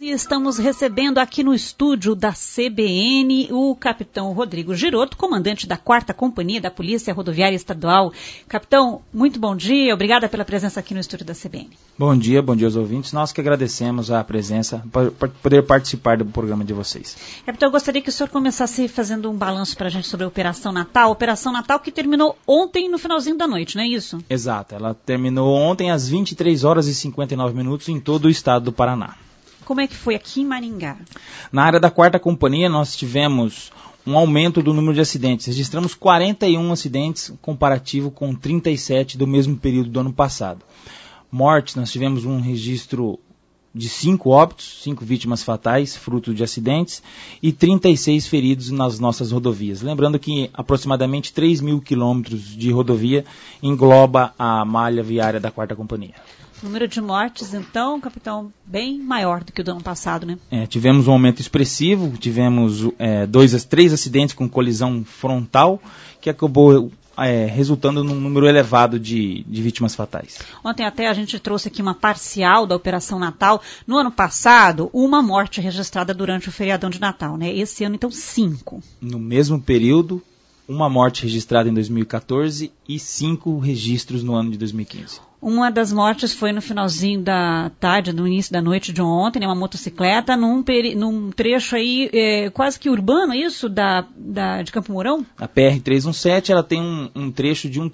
E estamos recebendo aqui no estúdio da CBN o capitão Rodrigo Girotto, comandante da 4ª Companhia da Polícia Rodoviária Estadual. Capitão, muito bom dia, obrigada pela presença aqui no estúdio da CBN. Bom dia aos ouvintes. Nós que agradecemos a presença, por poder participar do programa de vocês. Capitão, eu gostaria que o senhor começasse fazendo um balanço para a gente sobre a Operação Natal. Operação Natal que terminou ontem no finalzinho da noite, não é isso? Exato, ela terminou ontem às 23 horas e 59 minutos em todo o estado do Paraná. Como é que foi aqui em Maringá? Na área da 4ª Companhia, nós tivemos um aumento do número de acidentes. Registramos 41 acidentes, comparativo com 37 do mesmo período do ano passado. Mortes, nós tivemos um registro de 5 óbitos, 5 vítimas fatais, fruto de acidentes, e 36 feridos nas nossas rodovias. Lembrando que aproximadamente 3 mil quilômetros de rodovia engloba a malha viária da 4ª Companhia. O número de mortes, então, capitão, bem maior do que o do ano passado, né? Tivemos um aumento expressivo, tivemos 3 acidentes com colisão frontal, que acabou resultando num número elevado de vítimas fatais. Ontem até a gente trouxe aqui uma parcial da Operação Natal. No ano passado, uma morte registrada durante o feriadão de Natal, né? Esse ano, então, 5. No mesmo período, uma morte registrada em 2014 e 5 registros no ano de 2015. Uma das mortes foi no finalzinho da tarde, no início da noite de ontem, né, uma motocicleta, num trecho aí quase que urbano, isso, de Campo Mourão? A PR-317 ela tem um trecho de 1,8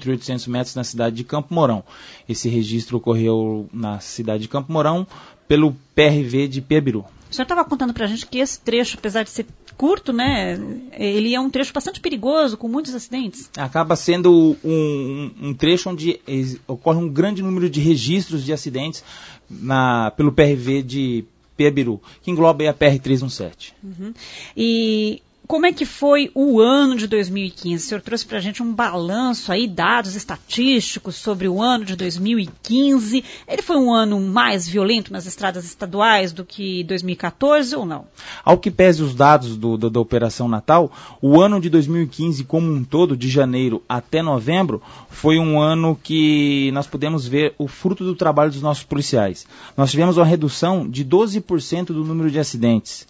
km na cidade de Campo Mourão. Esse registro ocorreu na cidade de Campo Mourão pelo PRV de Piabiru. O senhor estava contando para a gente que esse trecho, apesar de ser curto, né, ele é um trecho bastante perigoso, com muitos acidentes. Acaba sendo um trecho onde ocorre um grande número de registros de acidentes pelo PRV de Piabiru, que engloba a PR-317. Uhum. E como é que foi o ano de 2015? O senhor trouxe para a gente um balanço aí, dados estatísticos sobre o ano de 2015. Ele foi um ano mais violento nas estradas estaduais do que 2014 ou não? Ao que pese os dados da Operação Natal, o ano de 2015 como um todo, de janeiro até novembro, foi um ano que nós pudemos ver o fruto do trabalho dos nossos policiais. Nós tivemos uma redução de 12% do número de acidentes,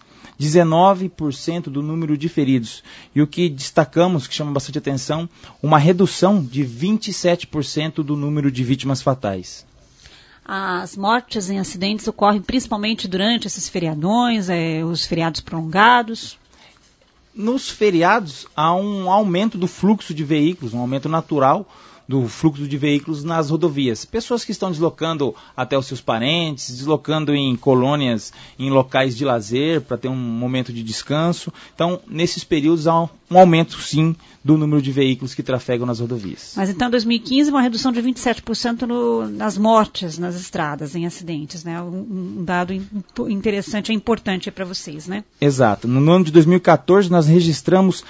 19% do número de feridos. E o que destacamos, que chama bastante atenção, uma redução de 27% do número de vítimas fatais. As mortes em acidentes ocorrem principalmente durante esses feriadões, os feriados prolongados? Nos feriados há um aumento do fluxo de veículos, um aumento natural do fluxo de veículos nas rodovias. Pessoas que estão deslocando até os seus parentes, deslocando em colônias, em locais de lazer, para ter um momento de descanso. Então, nesses períodos há um aumento, sim, do número de veículos que trafegam nas rodovias. Mas então, em 2015, uma redução de 27% nas mortes nas estradas, em acidentes, né? Um dado interessante e importante para vocês, né? Exato. No ano de 2014, nós registramos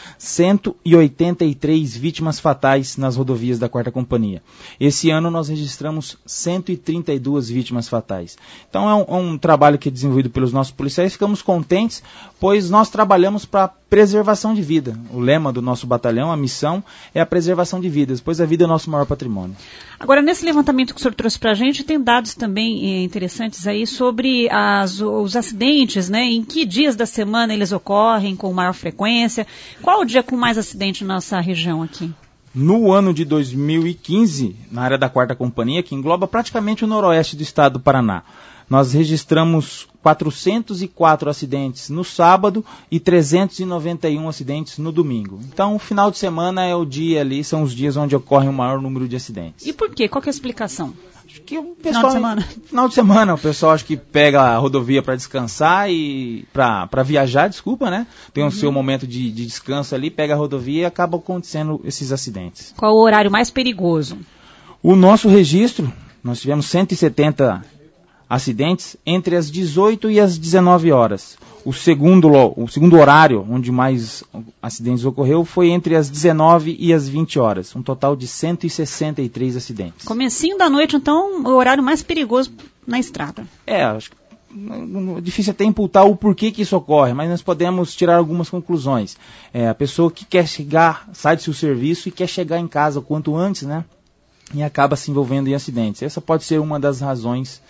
183 vítimas fatais nas rodovias da 4ª Companhia. Esse ano nós registramos 132 vítimas fatais. Então é um trabalho que é desenvolvido pelos nossos policiais. Ficamos contentes, pois nós trabalhamos para preservação de vida. O lema do nosso batalhão, a missão, é a preservação de vidas, pois a vida é o nosso maior patrimônio. Agora, nesse levantamento que o senhor trouxe para a gente, tem dados também interessantes aí sobre os acidentes, né? Em que dias da semana eles ocorrem com maior frequência? Qual o dia com mais acidente na nossa região aqui? No ano de 2015, na área da 4ª Companhia, que engloba praticamente o noroeste do estado do Paraná, nós registramos 404 acidentes no sábado e 391 acidentes no domingo. Então, o final de semana é o dia ali, são os dias onde ocorre o maior número de acidentes. E por quê? Qual que é a explicação? Acho que o pessoal, final de semana, o pessoal acho que pega a rodovia para descansar e para viajar, né? Tem o seu momento de descanso ali, pega a rodovia e acaba acontecendo esses acidentes. Qual o horário mais perigoso? O nosso registro, nós tivemos 170 acidentes entre as 18 e as 19 horas. O segundo horário onde mais acidentes ocorreu foi entre as 19 e as 20 horas. Um total de 163 acidentes. Comecinho da noite, então, o horário mais perigoso na estrada. Acho que é difícil até imputar o porquê que isso ocorre, mas nós podemos tirar algumas conclusões. A pessoa que quer chegar, sai do seu serviço e quer chegar em casa o quanto antes, né? E acaba se envolvendo em acidentes. Essa pode ser uma das razões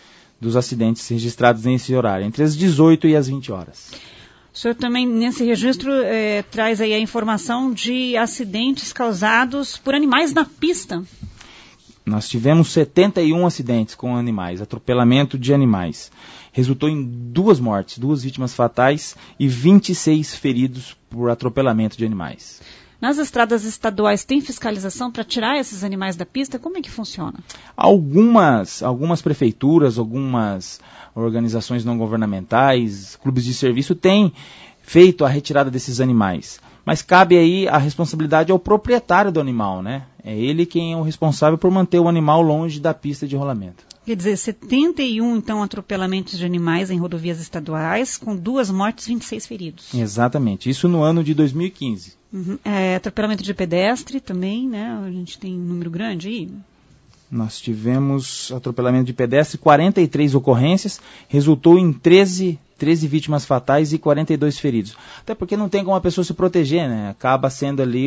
dos acidentes registrados nesse horário, entre as 18 e as 20 horas. O senhor também, nesse registro, traz aí a informação de acidentes causados por animais na pista. Nós tivemos 71 acidentes com animais, atropelamento de animais. Resultou em 2 mortes, 2 vítimas fatais e 26 feridos por atropelamento de animais. Nas estradas estaduais tem fiscalização para tirar esses animais da pista? Como é que funciona? Algumas prefeituras, algumas organizações não governamentais, clubes de serviço têm feito a retirada desses animais. Mas cabe aí a responsabilidade ao proprietário do animal, né? É ele quem é o responsável por manter o animal longe da pista de rolamento. Quer dizer, 71, então, atropelamentos de animais em rodovias estaduais, com 2 mortes e 26 feridos. Exatamente, isso no ano de 2015. Uhum. Atropelamento de pedestre também, né? A gente tem um número grande aí. Nós tivemos atropelamento de pedestre, 43 ocorrências, resultou em 13 vítimas fatais e 42 feridos. Até porque não tem como a pessoa se proteger, né? Acaba sendo ali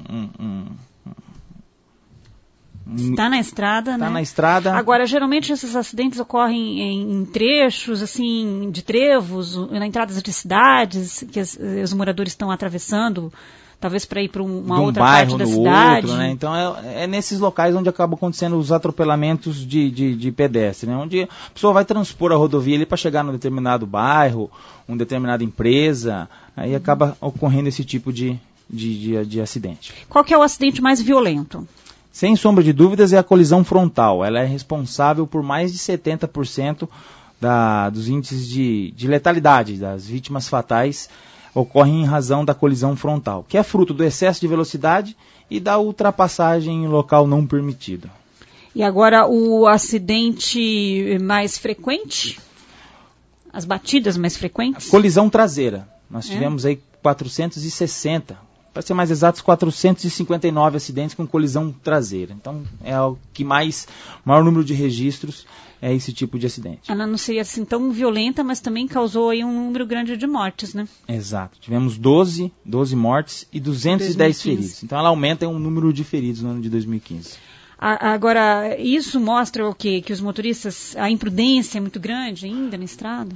Está na estrada, né? Está na estrada. Agora, geralmente esses acidentes ocorrem em trechos, assim, de trevos, na entrada de cidades, que os moradores estão atravessando, talvez para ir para uma outra parte da cidade. Outro, né? Então, é nesses locais onde acabam acontecendo os atropelamentos de pedestre, né? Onde a pessoa vai transpor a rodovia ali para chegar num determinado bairro, uma determinada empresa, aí acaba ocorrendo esse tipo de acidente. Qual que é o acidente mais violento? Sem sombra de dúvidas, é a colisão frontal. Ela é responsável por mais de 70% dos índices de letalidade das vítimas fatais ocorrem em razão da colisão frontal, que é fruto do excesso de velocidade e da ultrapassagem em local não permitido. E agora o acidente mais frequente? As batidas mais frequentes? A colisão traseira. Nós tivemos aí 460. Para ser mais exatos, 459 acidentes com colisão traseira. Então, é o que maior número de registros é esse tipo de acidente. Ela não seria assim tão violenta, mas também causou aí um número grande de mortes, né? Exato. Tivemos 12 mortes e 210 feridos. Então, ela aumenta um número de feridos no ano de 2015. Agora, isso mostra o quê? Que os motoristas, a imprudência é muito grande ainda na estrada?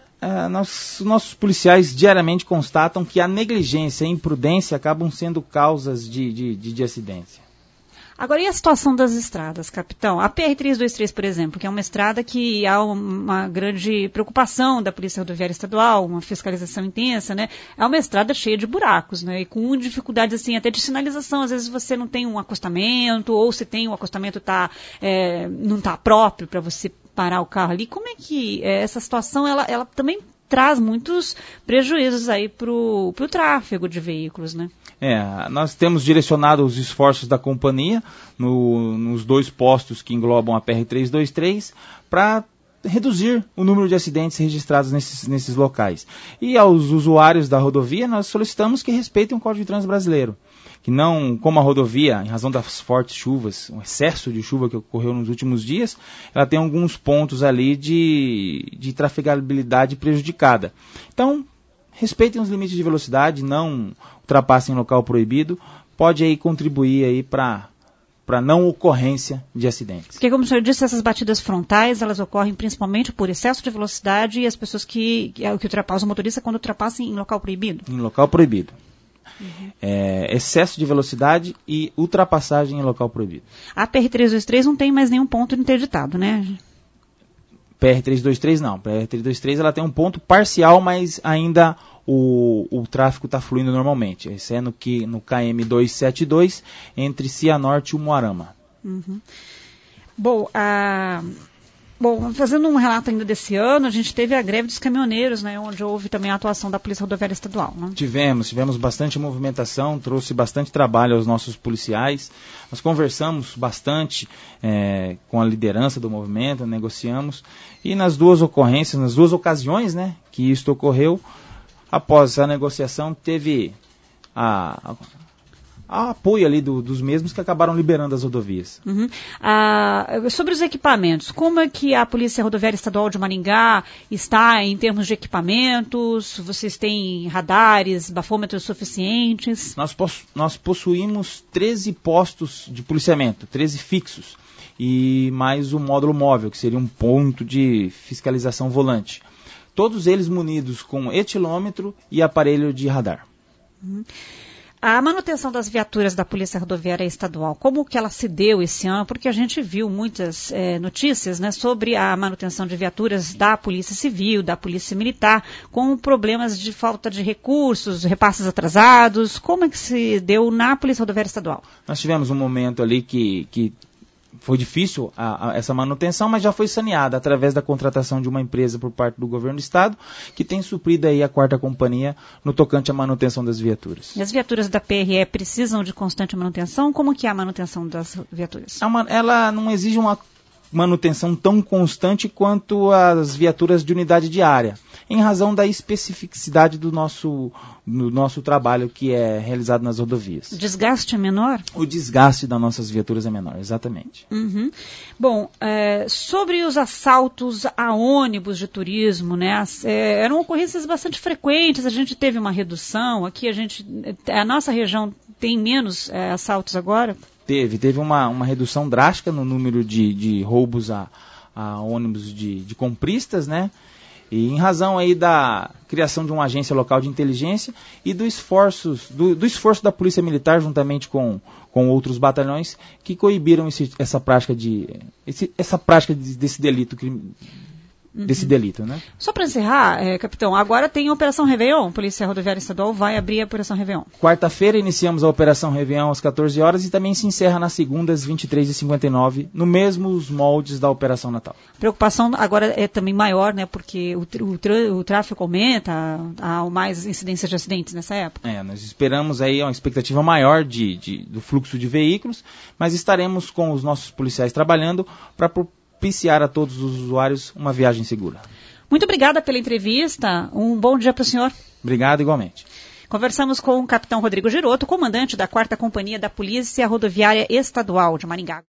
Nossos policiais diariamente constatam que a negligência e a imprudência acabam sendo causas de acidência. Agora, e a situação das estradas, capitão? A PR-323, por exemplo, que é uma estrada que há uma grande preocupação da Polícia Rodoviária Estadual, uma fiscalização intensa, né? É uma estrada cheia de buracos, né? E com dificuldades, assim, até de sinalização. Às vezes você não tem um acostamento, ou se tem, o acostamento não está próprio para você parar o carro ali. Como é que essa situação, ela também traz muitos prejuízos aí para o tráfego de veículos, né? Nós temos direcionado os esforços da companhia nos 2 postos que englobam a PR-323 para reduzir o número de acidentes registrados nesses locais. E aos usuários da rodovia, nós solicitamos que respeitem o Código de Trânsito Brasileiro. Que não, como a rodovia, em razão das fortes chuvas, um excesso de chuva que ocorreu nos últimos dias, ela tem alguns pontos ali de trafegabilidade prejudicada. Então, respeitem os limites de velocidade, não ultrapassem local proibido, pode aí contribuir aí para não ocorrência de acidentes. Porque, como o senhor disse, essas batidas frontais, elas ocorrem principalmente por excesso de velocidade e as pessoas que ultrapassam o motorista quando ultrapassam em local proibido? Em local proibido. Excesso de velocidade e ultrapassagem em local proibido. A PR-323 não tem mais nenhum ponto interditado, né? PR-323 não. PR-323 ela tem um ponto parcial, mas ainda o tráfego está fluindo normalmente. Esse é no KM272, entre Cianorte e Umuarama. Uhum. Bom, fazendo um relato ainda desse ano, a gente teve a greve dos caminhoneiros, né, onde houve também a atuação da Polícia Rodoviária Estadual. Né? Tivemos bastante movimentação, trouxe bastante trabalho aos nossos policiais. Nós conversamos bastante com a liderança do movimento, negociamos. E nas 2 ocorrências, nas 2 ocasiões, né, que isto ocorreu, após a negociação, teve a apoio ali dos mesmos que acabaram liberando as rodovias. Uhum. Sobre os equipamentos, como é que a Polícia Rodoviária Estadual de Maringá está em termos de equipamentos? Vocês têm radares, bafômetros suficientes? Nós possuímos 13 postos de policiamento, 13 fixos. e mais o módulo móvel, que seria um ponto de fiscalização volante. Todos eles munidos com etilômetro e aparelho de radar. A manutenção das viaturas da Polícia Rodoviária Estadual, como que ela se deu esse ano? Porque a gente viu muitas notícias, né, sobre a manutenção de viaturas da Polícia Civil, da Polícia Militar, com problemas de falta de recursos, repasses atrasados. Como é que se deu na Polícia Rodoviária Estadual? Nós tivemos um momento ali que foi difícil essa manutenção, mas já foi saneada através da contratação de uma empresa por parte do governo do estado, que tem suprido aí a 4ª companhia no tocante à manutenção das viaturas. E as viaturas da PRE precisam de constante manutenção? Como que é a manutenção das viaturas? Ela não exige uma manutenção tão constante quanto as viaturas de unidade diária, em razão da especificidade do nosso trabalho que é realizado nas rodovias. O desgaste é menor? O desgaste das nossas viaturas é menor, exatamente. Uhum. Bom, sobre os assaltos a ônibus de turismo, né, eram ocorrências bastante frequentes, a gente teve uma redução, aqui a nossa região tem menos assaltos agora? Teve uma redução drástica no número de roubos a ônibus de compristas, né? E em razão aí da criação de uma agência local de inteligência e do esforço da Polícia Militar, juntamente com outros batalhões, que coibiram essa prática desse delito. Desse delito, né? Só para encerrar, capitão, agora tem a Operação Réveillon. A Polícia Rodoviária Estadual vai abrir a Operação Réveillon. Quarta-feira iniciamos a Operação Réveillon às 14 horas e também se encerra nas segundas, 23h59, no mesmos moldes da Operação Natal. A preocupação agora é também maior, né? Porque o tráfego aumenta, há mais incidência de acidentes nessa época. Nós esperamos aí uma expectativa maior do fluxo de veículos, mas estaremos com os nossos policiais trabalhando para propiciar a todos os usuários uma viagem segura. Muito obrigada pela entrevista. Um bom dia para o senhor. Obrigado, igualmente. Conversamos com o capitão Rodrigo Giroto, comandante da 4ª Companhia da Polícia Rodoviária Estadual de Maringá.